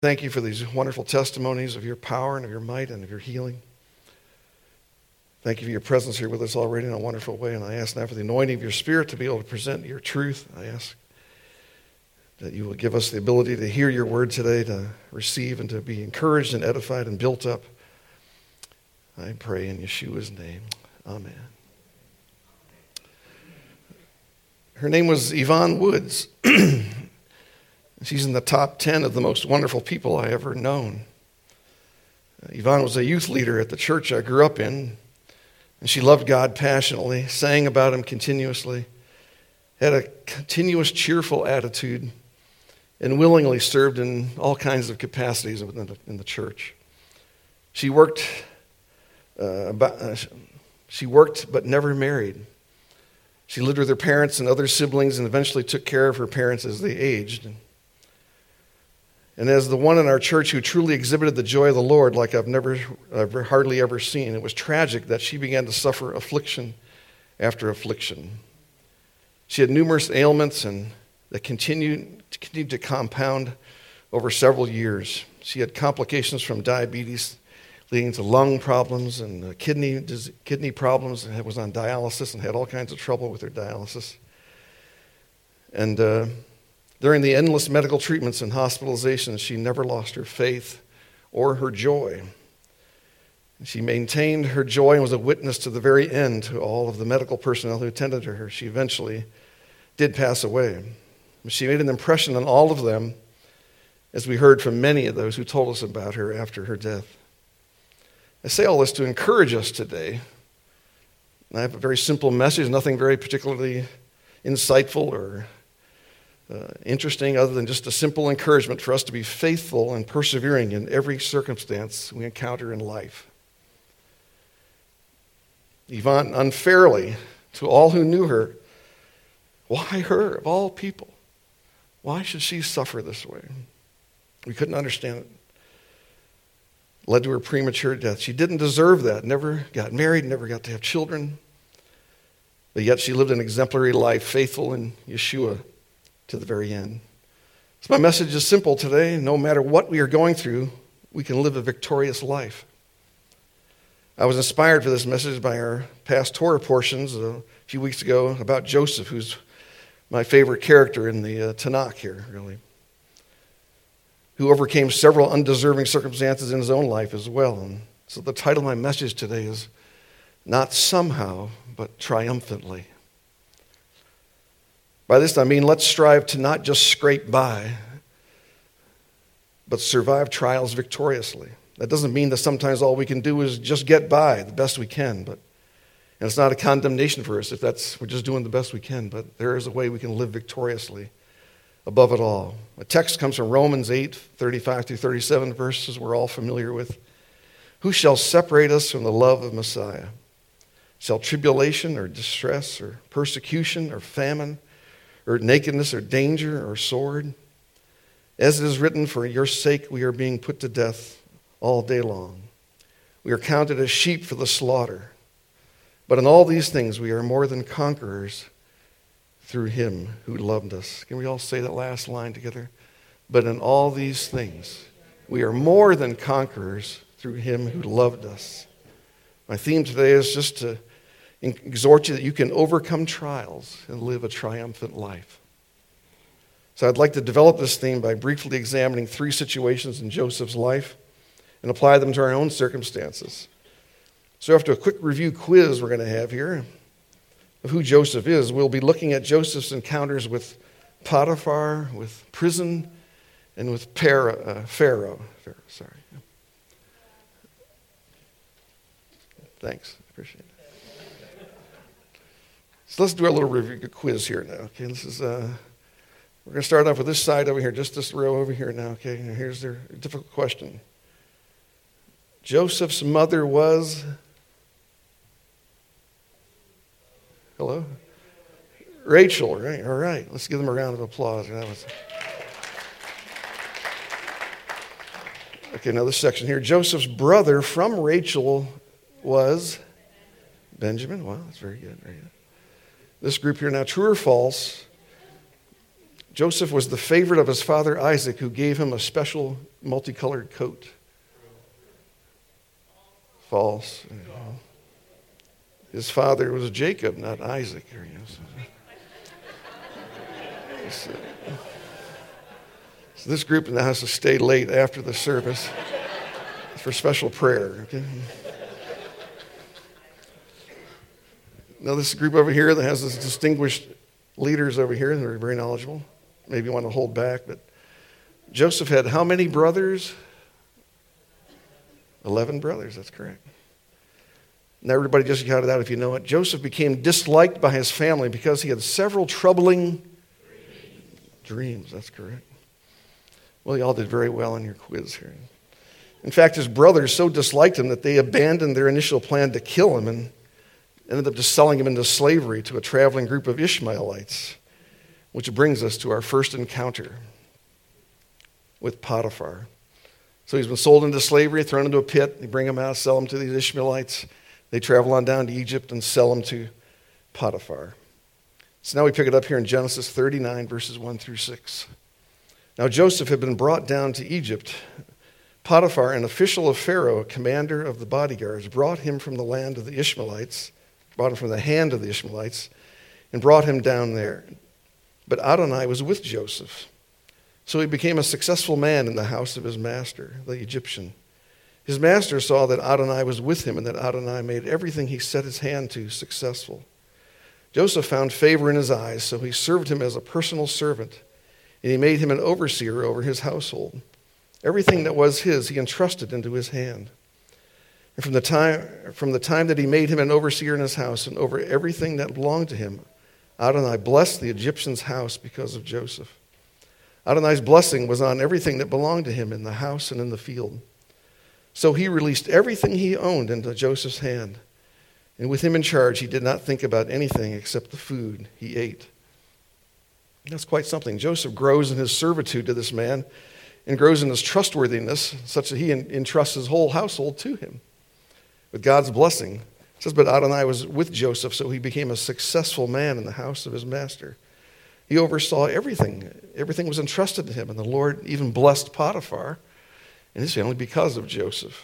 Thank you for these wonderful testimonies of your power and of your might and of your healing. Thank you for your presence here with us already in a wonderful way. And I ask now for the anointing of your Spirit to be able to present your truth. I ask that you will give us the ability to hear your word today, to receive and to be encouraged and edified and built up. I pray in Yeshua's name. Amen. Her name was Yvonne Woods. She's in the top 10 of the most wonderful people I ever known. Yvonne was a youth leader at the church I grew up in, and she loved God passionately, sang about him continuously, had a continuous cheerful attitude, and willingly served in all kinds of capacities in the church. She worked but never married. She lived with her parents and other siblings and eventually took care of her parents as they aged. And as the one in our church who truly exhibited the joy of the Lord like I've hardly ever seen, it was tragic that she began to suffer affliction after affliction. She had numerous ailments and that continued to compound over several years. She had complications from diabetes leading to lung problems and kidney problems, and was on dialysis and had all kinds of trouble with her dialysis. And during the endless medical treatments and hospitalizations, she never lost her faith or her joy. She maintained her joy and was a witness to the very end to all of the medical personnel who attended to her. She eventually did pass away. She made an impression on all of them, as we heard from many of those who told us about her after her death. I say all this to encourage us today. I have a very simple message, nothing very particularly insightful or interesting other than just a simple encouragement for us to be faithful and persevering in every circumstance we encounter in life. Yvonne, unfairly, to all who knew her, why her, of all people? Why should she suffer this way? We couldn't understand it. Led to her premature death. She didn't deserve that, never got married, never got to have children, but yet she lived an exemplary life, faithful in Yeshua to the very end. So my message is simple today. No matter what we are going through, we can live a victorious life. I was inspired for this message by our past Torah portions a few weeks ago about Joseph, who's my favorite character in the Tanakh here, really, who overcame several undeserving circumstances in his own life as well. And so the title of my message today is Not Somehow, but Triumphantly. By this I mean let's strive to not just scrape by, but survive trials victoriously. That doesn't mean that sometimes all we can do is just get by the best we can, and it's not a condemnation for us if we're just doing the best we can, but there is a way we can live victoriously above it all. A text comes from Romans 8:35 through 37, verses we're all familiar with. Who shall separate us from the love of Messiah? Shall tribulation or distress or persecution or famine or nakedness or danger or sword? As it is written, for your sake we are being put to death all day long. We are counted as sheep for the slaughter. But in all these things we are more than conquerors through him who loved us. Can we all say that last line together? But in all these things we are more than conquerors through him who loved us. My theme today is just to exhort you that you can overcome trials and live a triumphant life. So I'd like to develop this theme by briefly examining 3 situations in Joseph's life and apply them to our own circumstances. So after a quick review quiz we're going to have here of who Joseph is, we'll be looking at Joseph's encounters with Potiphar, with prison, and with Pharaoh. Sorry. Thanks. Appreciate it. So let's do our little review quiz here now. Okay, this is we're going to start off with this side over here, just this row over here now. Okay, and here's their difficult question. Joseph's mother was. Hello? Rachel, right? All right. Let's give them a round of applause. Okay, now this section here. Joseph's brother from Rachel was Benjamin. Wow, that's very good. Very good. This group here now, true or false? Joseph was the favorite of his father Isaac, who gave him a special multicolored coat. False. His father was Jacob, not Isaac. So this group now has to stay late after the service for special prayer. Okay? Now this group over here that has this distinguished leaders over here that are very knowledgeable. Maybe you want to hold back, but Joseph had how many brothers? 11 brothers, that's correct. Now everybody just counted out if you know it. Joseph became disliked by his family because he had several troubling dreams. That's correct. Well, you all did very well in your quiz here. In fact, his brothers so disliked him that they abandoned their initial plan to kill him and ended up just selling him into slavery to a traveling group of Ishmaelites, which brings us to our first encounter with Potiphar. So he's been sold into slavery, thrown into a pit. They bring him out, sell him to these Ishmaelites. They travel on down to Egypt and sell him to Potiphar. So now we pick it up here in Genesis 39, verses 1 through 6. Now Joseph had been brought down to Egypt. Potiphar, an official of Pharaoh, a commander of the bodyguards, brought him from the land of the Ishmaelites, brought him from the hand of the Ishmaelites, and brought him down there. But Adonai was with Joseph. So he became a successful man in the house of his master, the Egyptian. His master saw that Adonai was with him and that Adonai made everything he set his hand to successful. Joseph found favor in his eyes, so he served him as a personal servant, and he made him an overseer over his household. Everything that was his, he entrusted into his hand. And from the time that he made him an overseer in his house and over everything that belonged to him, Adonai blessed the Egyptian's house because of Joseph. Adonai's blessing was on everything that belonged to him in the house and in the field. So he released everything he owned into Joseph's hand. And with him in charge, he did not think about anything except the food he ate. That's quite something. Joseph grows in his servitude to this man and grows in his trustworthiness such that he entrusts his whole household to him with God's blessing. It says, but Adonai was with Joseph, so he became a successful man in the house of his master. He oversaw everything. Everything was entrusted to him, and the Lord even blessed Potiphar and his family because of Joseph.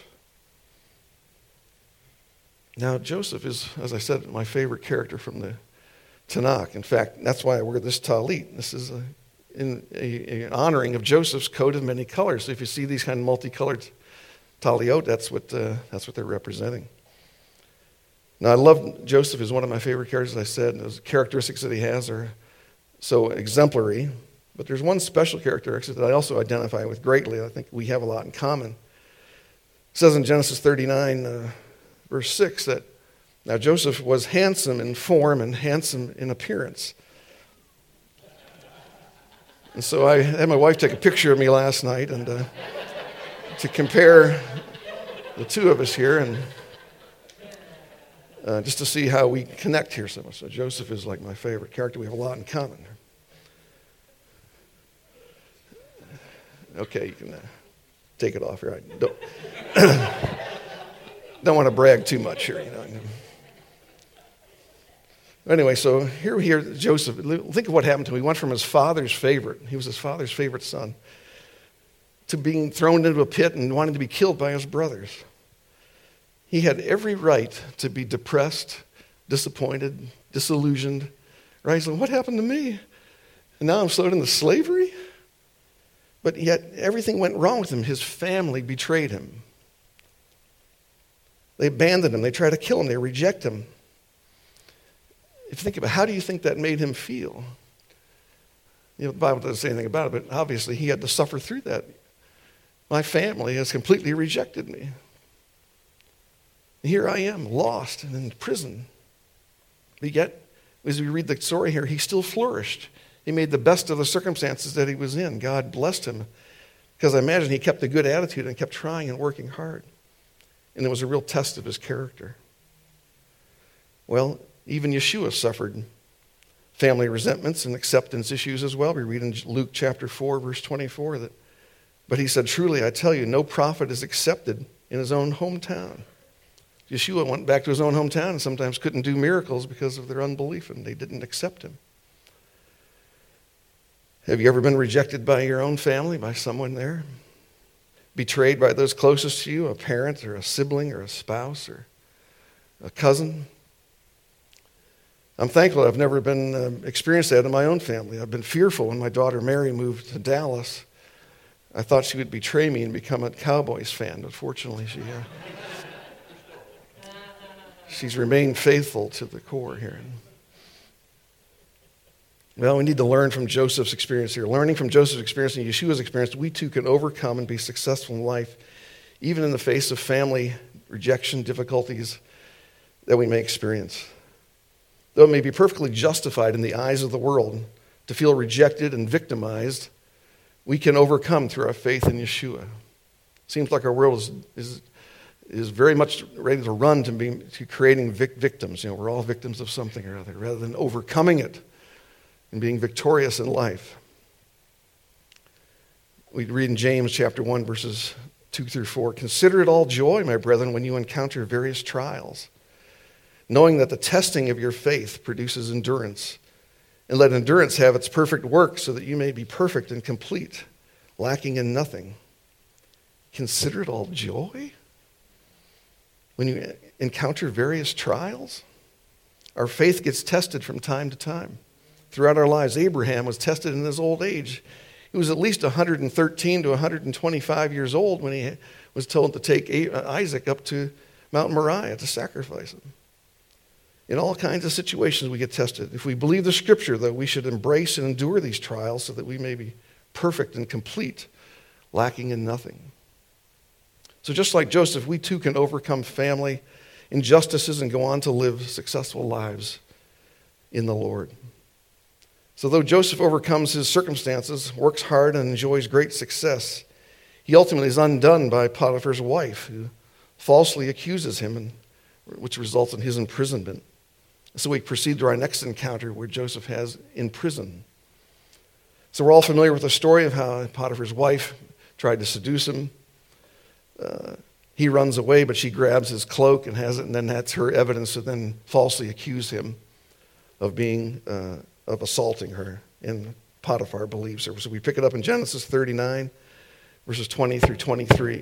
Now, Joseph is, as I said, my favorite character from the Tanakh. In fact, that's why I wear this talit. This is an honoring of Joseph's coat of many colors. So if you see these kind of multicolored taliot, that's what they're representing. Now, I love Joseph is one of my favorite characters, as I said. And those characteristics that he has are so exemplary. But there's one special characteristic that I also identify with greatly. I think we have a lot in common. It says in Genesis 39, verse 6, that now Joseph was handsome in form and handsome in appearance. And so I had my wife take a picture of me last night and to compare the two of us here and just to see how we connect here so much. So Joseph is like my favorite character. We have a lot in common. Okay, you can take it off here. I don't want to brag too much here, you know. Anyway, so here Joseph, think of what happened to him. He went from his father's favorite, he was his father's favorite son, to being thrown into a pit and wanting to be killed by his brothers. He had every right to be depressed, disappointed, disillusioned. Right? He's like, what happened to me? And now I'm sold into slavery? But yet everything went wrong with him. His family betrayed him. They abandoned him. They tried to kill him. They reject him. If you think about how do you think that made him feel? You know, the Bible doesn't say anything about it, but obviously he had to suffer through that. My family has completely rejected me. Here I am, lost and in prison. But yet, as we read the story here, he still flourished. He made the best of the circumstances that he was in. God blessed him because I imagine he kept a good attitude and kept trying and working hard. And it was a real test of his character. Well, even Yeshua suffered family resentments and acceptance issues as well. We read in Luke chapter 4, verse 24, that, but he said, truly, I tell you, no prophet is accepted in his own hometown. Yeshua went back to his own hometown and sometimes couldn't do miracles because of their unbelief, and they didn't accept him. Have you ever been rejected by your own family, by someone there? Betrayed by those closest to you, a parent or a sibling or a spouse or a cousin? I'm thankful I've never been experienced that in my own family. I've been fearful when my daughter Mary moved to Dallas. I thought she would betray me and become a Cowboys fan, but fortunately she's remained faithful to the core here. Well, we need to learn from Joseph's experience here. Learning from Joseph's experience and Yeshua's experience, we too can overcome and be successful in life, even in the face of family rejection, difficulties that we may experience. Though it may be perfectly justified in the eyes of the world to feel rejected and victimized, we can overcome through our faith in Yeshua. Seems like our world is very much ready to run to creating victims. We're all victims of something or other, rather than overcoming it and being victorious in life. We read in James chapter 1, verses 2 through 4, "Consider it all joy, my brethren, when you encounter various trials, knowing that the testing of your faith produces endurance. And let endurance have its perfect work, so that you may be perfect and complete, lacking in nothing." Consider it all joy when you encounter various trials? Our faith gets tested from time to time. Throughout our lives, Abraham was tested in his old age. He was at least 113 to 125 years old when he was told to take Isaac up to Mount Moriah to sacrifice him. In all kinds of situations we get tested. If we believe the Scripture, though, we should embrace and endure these trials so that we may be perfect and complete, lacking in nothing. So just like Joseph, we too can overcome family injustices and go on to live successful lives in the Lord. So though Joseph overcomes his circumstances, works hard, and enjoys great success, he ultimately is undone by Potiphar's wife, who falsely accuses him, which results in his imprisonment. So we proceed to our next encounter where Joseph has in prison. So we're all familiar with the story of how Potiphar's wife tried to seduce him. He runs away, but she grabs his cloak and has it, and then that's her evidence to then falsely accuse him of of assaulting her, and Potiphar believes her. So we pick it up in Genesis 39, verses 20 through 23.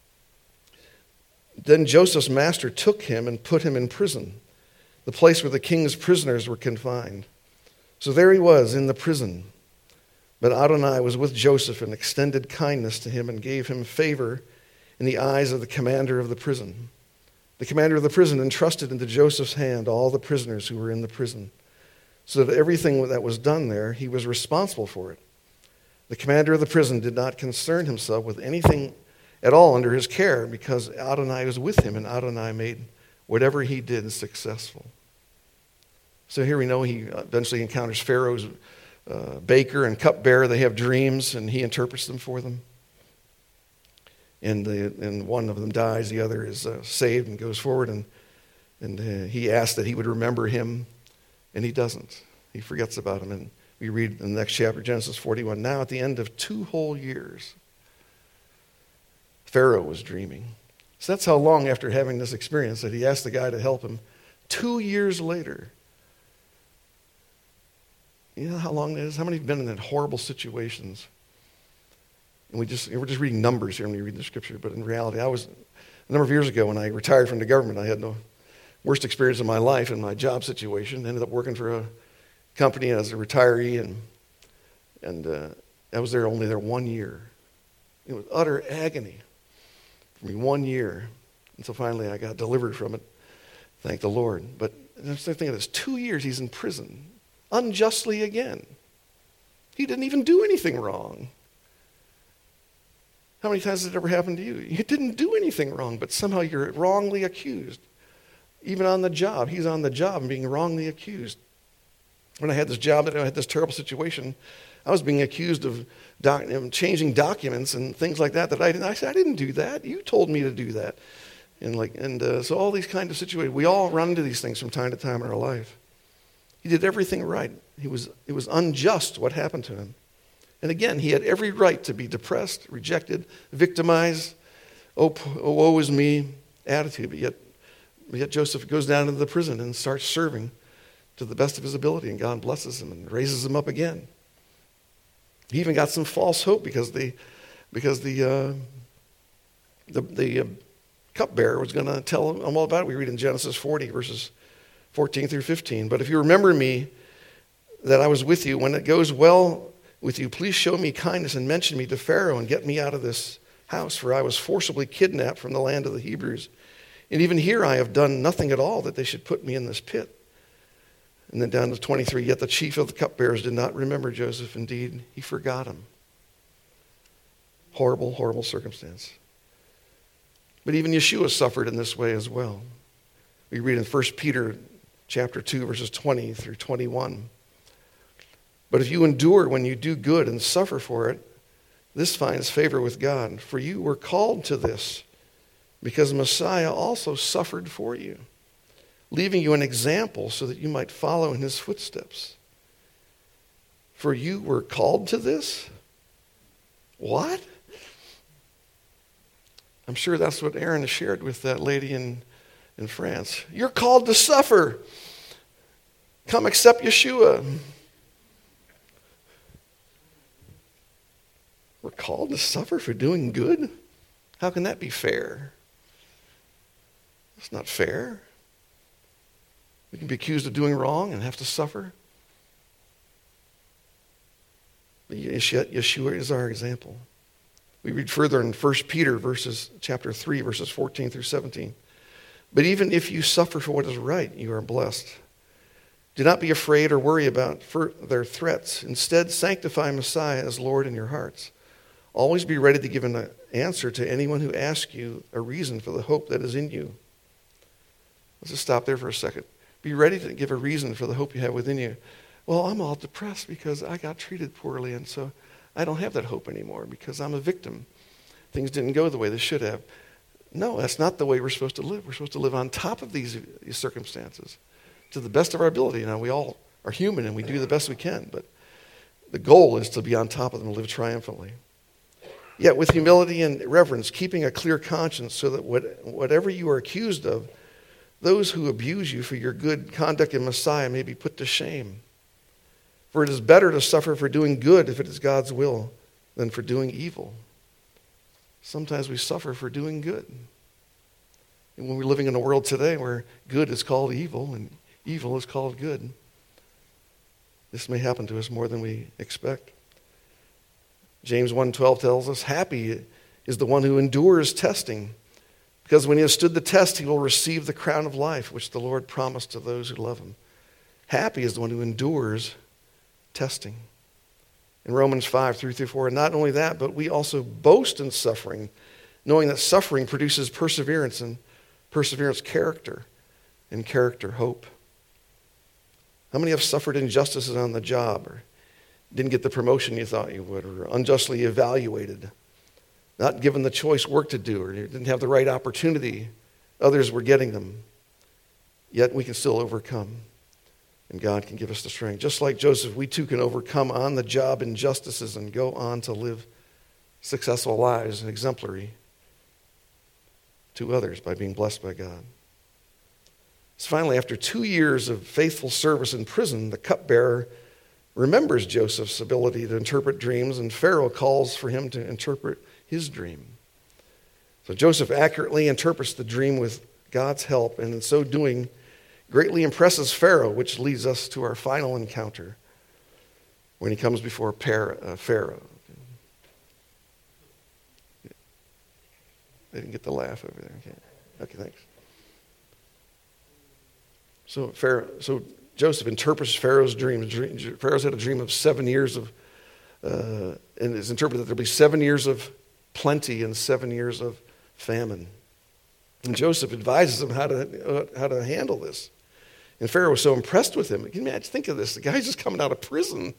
"Then Joseph's master took him and put him in prison, the place where the king's prisoners were confined. So there he was in the prison. But Adonai was with Joseph and extended kindness to him and gave him favor in the eyes of the commander of the prison. The commander of the prison entrusted into Joseph's hand all the prisoners who were in the prison, so that everything that was done there, he was responsible for it. The commander of the prison did not concern himself with anything at all under his care, because Adonai was with him, and Adonai made whatever he did successful." So here we know he eventually encounters Pharaoh's baker and cupbearer. They have dreams, and he interprets them for them. And one of them dies, the other is saved and goes forward, and he asks that he would remember him, and he doesn't. He forgets about him, and we read in the next chapter, Genesis 41, "Now at the end of 2 whole years, Pharaoh was dreaming." So that's how long after having this experience that he asked the guy to help him. 2 years later. You know how long that is? How many have been in that horrible situations? And we're just reading numbers here when we read the Scripture, but in reality, a number of years ago when I retired from the government, I had the worst experience of my life in my job situation. Ended up working for a company as a retiree, and I was only there 1 year. It was utter agony for me, 1 year, until finally I got delivered from it. Thank the Lord. But I'm thinking of this, 2 years he's in prison, unjustly again. He didn't even do anything wrong. How many times has it ever happened to you? You didn't do anything wrong, but somehow you're wrongly accused. Even on the job, he's on the job and being wrongly accused. When I had this job, I had this terrible situation, I was being accused of changing documents and things like that I didn't. I said, I didn't do that. You told me to do that. So all these kinds of situations, we all run into these things from time to time in our life. He did everything right. It was unjust what happened to him. And again, he had every right to be depressed, rejected, victimized, woe is me attitude. But yet Joseph goes down into the prison and starts serving to the best of his ability, and God blesses him and raises him up again. He even got some false hope because the cupbearer was going to tell him all about it. We read in Genesis 40, verses 14 through 15. But if you remember me, that I was with you, when it goes well with you, please show me kindness and mention me to Pharaoh and get me out of this house, for I was forcibly kidnapped from the land of the Hebrews. And even here I have done nothing at all that they should put me in this pit. And then down to 23, yet the chief of the cupbearers did not remember Joseph. Indeed, he forgot him. Horrible, horrible circumstance. But even Yeshua suffered in this way as well. We read in 1 Peter chapter 2, verses 20 through 21. But if you endure when you do good and suffer for it, this finds favor with God. For you were called to this, because Messiah also suffered for you, leaving you an example so that you might follow in his footsteps. For you were called to this? What? I'm sure that's what Aaron shared with that lady in France. You're called to suffer. Come accept Yeshua. We're called to suffer for doing good? How can that be fair? It's not fair. We can be accused of doing wrong and have to suffer. But Yeshua is our example. We read further in 1 Peter chapter 3, verses 14 through 17. But even if you suffer for what is right, you are blessed. Do not be afraid or worry about their threats. Instead, sanctify Messiah as Lord in your hearts. Always be ready to give an answer to anyone who asks you a reason for the hope that is in you. Let's just stop there for a second. Be ready to give a reason for the hope you have within you. Well, I'm all depressed because I got treated poorly, and so I don't have that hope anymore because I'm a victim. Things didn't go the way they should have. No, that's not the way we're supposed to live. We're supposed to live on top of these circumstances to the best of our ability. Now, we all are human, and we do the best we can, but the goal is to be on top of them and live triumphantly. Yet with humility and reverence, keeping a clear conscience so that whatever you are accused of, those who abuse you for your good conduct in Messiah may be put to shame. For it is better to suffer for doing good if it is God's will than for doing evil. Sometimes we suffer for doing good. And when we're living in a world today where good is called evil and evil is called good, this may happen to us more than we expect. James 1:12 tells us, happy is the one who endures testing, because when he has stood the test, he will receive the crown of life, which the Lord promised to those who love him. Happy is the one who endures testing. In Romans 5:3-4, and not only that, but we also boast in suffering, knowing that suffering produces perseverance, and perseverance character, and character hope. How many have suffered injustices on the job, or didn't get the promotion you thought you would, or unjustly evaluated, not given the choice work to do, or you didn't have the right opportunity, others were getting them, yet we can still overcome, and God can give us the strength. Just like Joseph, we too can overcome on the job injustices and go on to live successful lives and exemplary to others by being blessed by God. So finally, after 2 years of faithful service in prison, the cupbearer remembers Joseph's ability to interpret dreams, and Pharaoh calls for him to interpret his dream. So Joseph accurately interprets the dream with God's help, and in so doing, greatly impresses Pharaoh, which leads us to our final encounter when he comes before Pharaoh. They didn't get the laugh over there. Okay, thanks. So Joseph interprets Pharaoh's dream. Pharaoh's had a dream of 7 years of, and it's interpreted that there'll be 7 years of plenty and 7 years of famine. And Joseph advises him how to handle this. And Pharaoh was so impressed with him. Can you imagine? Think of this. The guy's just coming out of prison.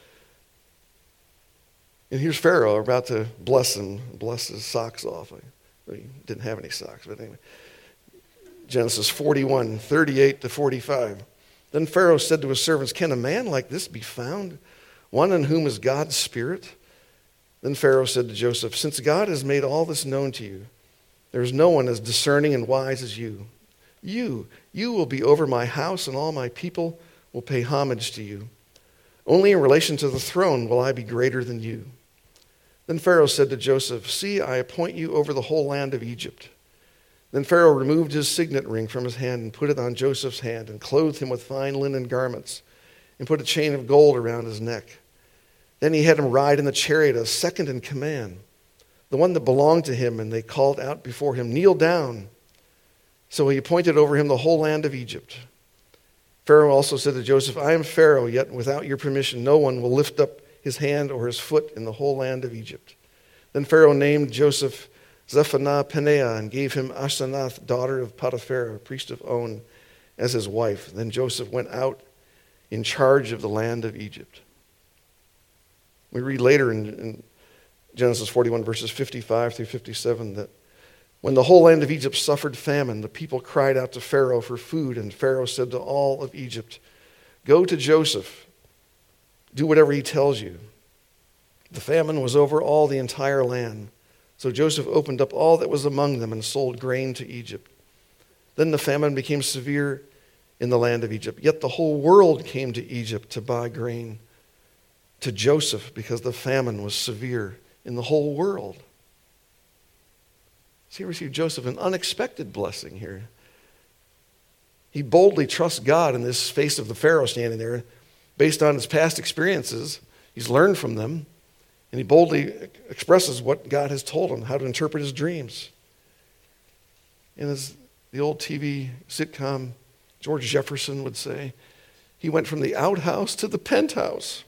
And here's Pharaoh about to bless him, bless his socks off. He didn't have any socks, but anyway. Genesis 41:38-45. Then Pharaoh said to his servants, can a man like this be found, one in whom is God's Spirit? Then Pharaoh said to Joseph, since God has made all this known to you, there is no one as discerning and wise as you. You will be over my house, and all my people will pay homage to you. Only in relation to the throne will I be greater than you." Then Pharaoh said to Joseph, "See, I appoint you over the whole land of Egypt." Then Pharaoh removed his signet ring from his hand and put it on Joseph's hand and clothed him with fine linen garments and put a chain of gold around his neck. Then he had him ride in the chariot as second in command, the one that belonged to him, and they called out before him, "Kneel down." So he appointed over him the whole land of Egypt. Pharaoh also said to Joseph, "I am Pharaoh, yet without your permission no one will lift up his hand or his foot in the whole land of Egypt." Then Pharaoh named Joseph Zephaniah-Paneah and gave him Asenath, daughter of Potiphar, priest of On, as his wife. Then Joseph went out in charge of the land of Egypt. We read later in Genesis 41, verses 55 through 57, that when the whole land of Egypt suffered famine, the people cried out to Pharaoh for food, and Pharaoh said to all of Egypt, "Go to Joseph, do whatever he tells you." The famine was over all the entire land, so Joseph opened up all that was among them and sold grain to Egypt. Then the famine became severe in the land of Egypt, yet the whole world came to Egypt to buy grain to Joseph because the famine was severe in the whole world. So he received Joseph an unexpected blessing here. He boldly trusts God in this face of the Pharaoh standing there. Based on his past experiences, he's learned from them, and he boldly expresses what God has told him, how to interpret his dreams. And as the old TV sitcom George Jefferson would say, he went from the outhouse to the penthouse.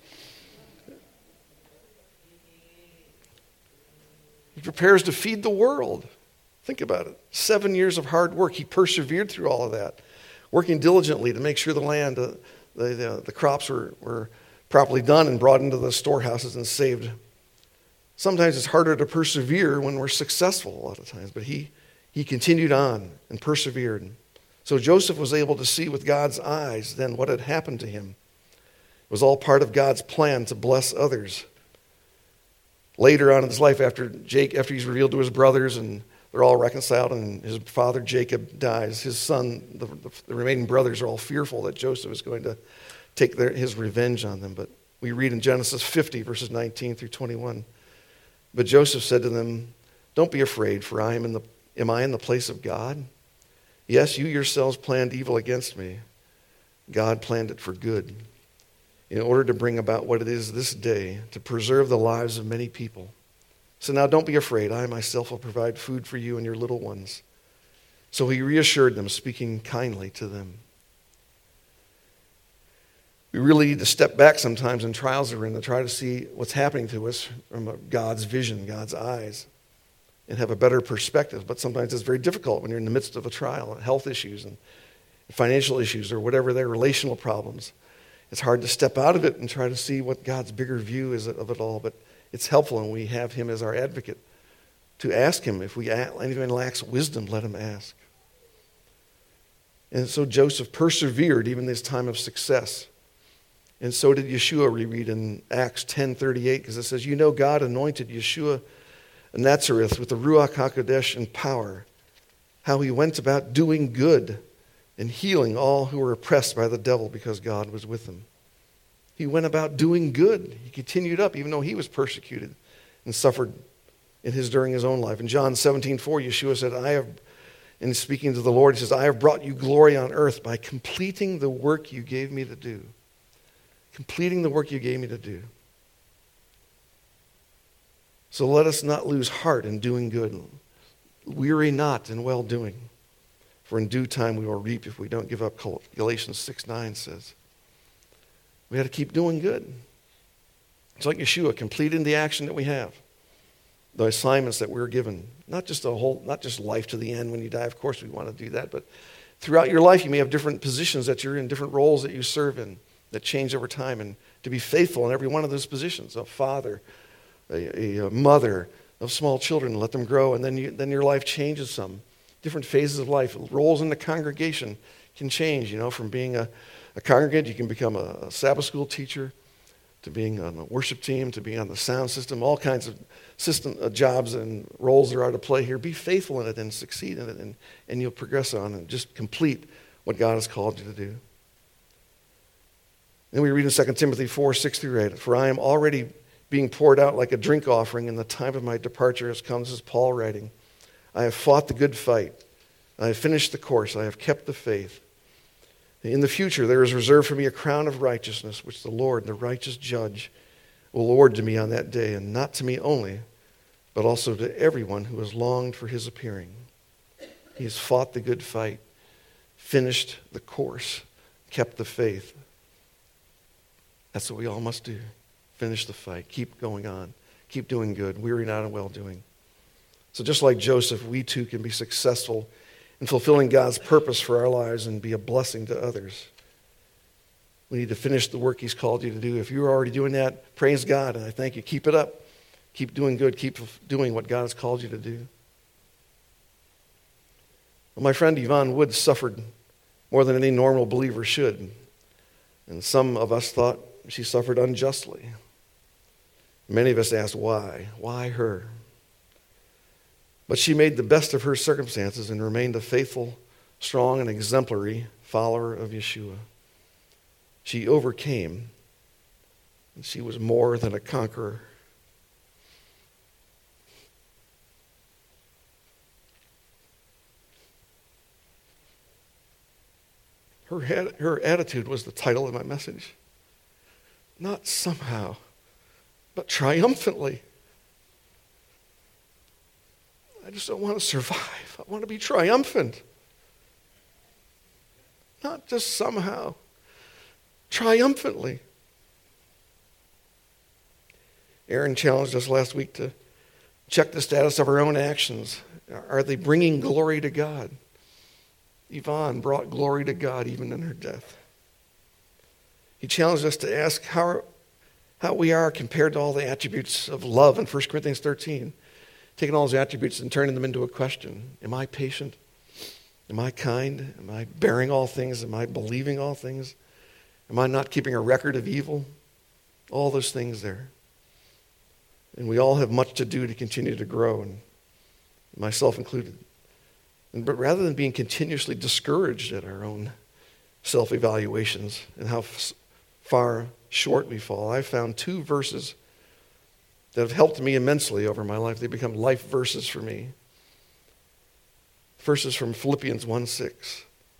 He prepares to feed the world. Think about it. 7 years of hard work. He persevered through all of that, working diligently to make sure the land, the crops were properly done and brought into the storehouses and saved. Sometimes it's harder to persevere when we're successful a lot of times, but he continued on and persevered. So Joseph was able to see with God's eyes then what had happened to him. It was all part of God's plan to bless others. Later on in his life, after he's revealed to his brothers and they're all reconciled and his father Jacob dies, his son, the remaining brothers are all fearful that Joseph is going to take his revenge on them. But we read in Genesis 50, verses 19 through 21, "But Joseph said to them, 'Don't be afraid, for am I in the place of God? Yes, you yourselves planned evil against me. God planned it for good, in order to bring about what it is this day, to preserve the lives of many people. So now don't be afraid. I myself will provide food for you and your little ones.' So he reassured them, speaking kindly to them." We really need to step back sometimes in trials that we're in to try to see what's happening to us from God's vision, God's eyes, and have a better perspective. But sometimes it's very difficult when you're in the midst of a trial, health issues and financial issues or whatever their relational problems. It's hard to step out of it and try to see what God's bigger view is of it all. But it's helpful, and we have him as our advocate to ask him. If anyone lacks wisdom, let him ask. And so Joseph persevered even this time of success. And so did Yeshua, we read in Acts 10:38, because it says, "You know God anointed Yeshua of Nazareth with the Ruach HaKodesh and power, how he went about doing good and healing all who were oppressed by the devil because God was with him." He went about doing good. He continued up even though he was persecuted and suffered during his own life. In John 17:4, Yeshua said, in speaking to the Lord, he says, "I have brought you glory on earth by completing the work you gave me to do." Completing the work you gave me to do. So let us not lose heart in doing good. Weary not in well-doing, for in due time we will reap if we don't give up, Galatians 6:9 says. We got to keep doing good. It's like Yeshua, completing the action that we have, the assignments that we're given. Not just life to the end when you die. Of course we want to do that, but throughout your life you may have different positions that you're in, different roles that you serve in that change over time, and to be faithful in every one of those positions, a father, a mother of small children, let them grow, and then your life changes some. Different phases of life, roles in the congregation can change, from being a congregant, you can become a Sabbath school teacher, to being on the worship team, to being on the sound system, all kinds of jobs and roles there are to play here. Be faithful in it and succeed in it, and you'll progress on and just complete what God has called you to do. Then we read in 2 Timothy 4, 6 through 8, for I am already being poured out like a drink offering, and the time of my departure has come. This is Paul writing. I have fought the good fight. I have finished the course. I have kept the faith. In the future, there is reserved for me a crown of righteousness, which the Lord, the righteous judge, will award to me on that day, and not to me only, but also to everyone who has longed for his appearing. He has fought the good fight, finished the course, kept the faith. That's what we all must do. Finish the fight. Keep going on. Keep doing good. Weary not in well-doing. So just like Joseph, we too can be successful in fulfilling God's purpose for our lives and be a blessing to others. We need to finish the work he's called you to do. If you're already doing that, praise God, and I thank you. Keep it up. Keep doing good. Keep doing what God has called you to do. Well, my friend Yvonne Woods suffered more than any normal believer should. And some of us thought she suffered unjustly. Many of us asked, why? Why her? But she made the best of her circumstances and remained a faithful, strong, and exemplary follower of Yeshua. She overcame, and she was more than a conqueror. Her attitude was the title of my message. Not somehow, but triumphantly. I just don't want to survive. I want to be triumphant. Not just somehow, triumphantly. Aaron challenged us last week to check the status of our own actions. Are they bringing glory to God? Yvonne brought glory to God even in her death. He challenged us to ask how we are compared to all the attributes of love in 1 Corinthians 13. Taking all those attributes and turning them into a question. Am I patient? Am I kind? Am I bearing all things? Am I believing all things? Am I not keeping a record of evil? All those things there. And we all have much to do to continue to grow, and myself included. But rather than being continuously discouraged at our own self-evaluations and how far short we fall, I found 2 verses that have helped me immensely over my life. They become life verses for me. First is from Philippians 1:6.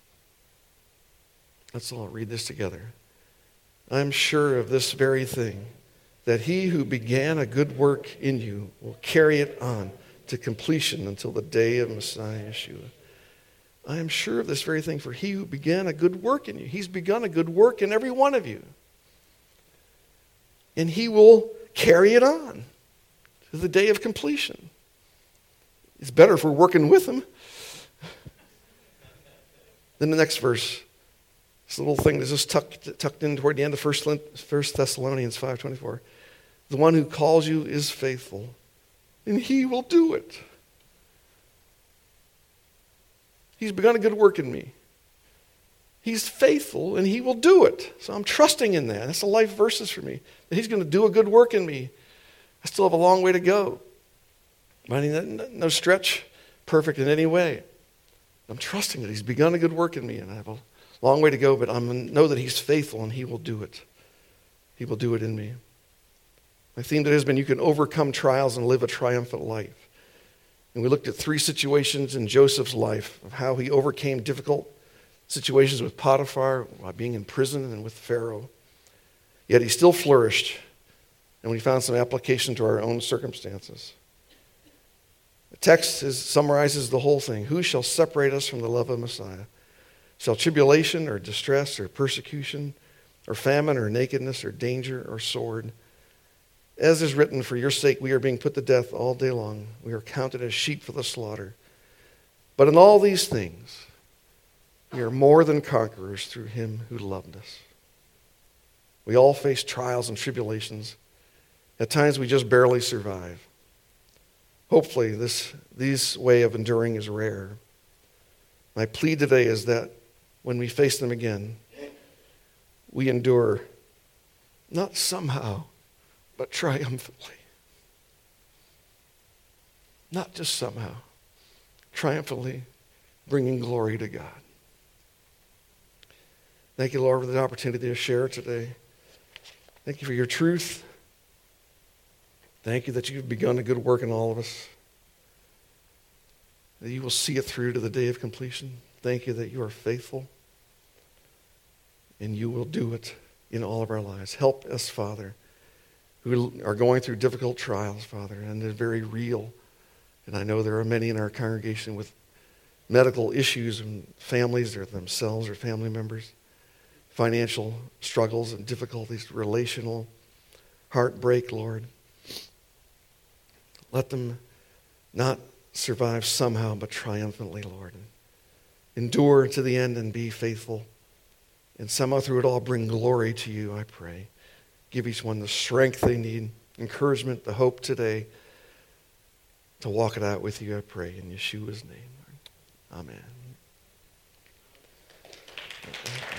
Let's all read this together. I am sure of this very thing, that he who began a good work in you will carry it on to completion until the day of Messiah Yeshua. I am sure of this very thing, for he who began a good work in you, he's begun a good work in every one of you. And he will carry it on to the day of completion. It's better if we're working with him. Then the next verse, this little thing that's just tucked in toward the end of 1 Thessalonians 5:24. The one who calls you is faithful, and he will do it. He's begun a good work in me. He's faithful, and he will do it. So I'm trusting in that. That's the life verses for me. That he's going to do a good work in me. I still have a long way to go. No stretch perfect in any way. I'm trusting that he's begun a good work in me, and I have a long way to go, but I know that he's faithful, and he will do it. He will do it in me. My theme today has been you can overcome trials and live a triumphant life. And we looked at 3 situations in Joseph's life of how he overcame difficult situations with Potiphar, by being in prison, and with Pharaoh. Yet he still flourished, and we found some application to our own circumstances. The text summarizes the whole thing. Who shall separate us from the love of Messiah? Shall tribulation or distress or persecution or famine or nakedness or danger or sword? As is written, for your sake we are being put to death all day long. We are counted as sheep for the slaughter. But in all these things, we are more than conquerors through him who loved us. We all face trials and tribulations. At times we just barely survive. Hopefully this way of enduring is rare. My plea today is that when we face them again, we endure not somehow, but triumphantly. Not just somehow, triumphantly bringing glory to God. Thank you, Lord, for the opportunity to share today. Thank you for your truth. Thank you that you've begun a good work in all of us, that you will see it through to the day of completion. Thank you that you are faithful, and you will do it in all of our lives. Help us, Father, who are going through difficult trials, Father, and they're very real. And I know there are many in our congregation with medical issues and families or themselves or family members, financial struggles and difficulties, relational heartbreak, Lord. Let them not survive somehow, but triumphantly, Lord. And endure to the end and be faithful. And somehow through it all bring glory to you, I pray. Give each one the strength they need, encouragement, the hope today to walk it out with you, I pray. In Yeshua's name, Lord. Amen.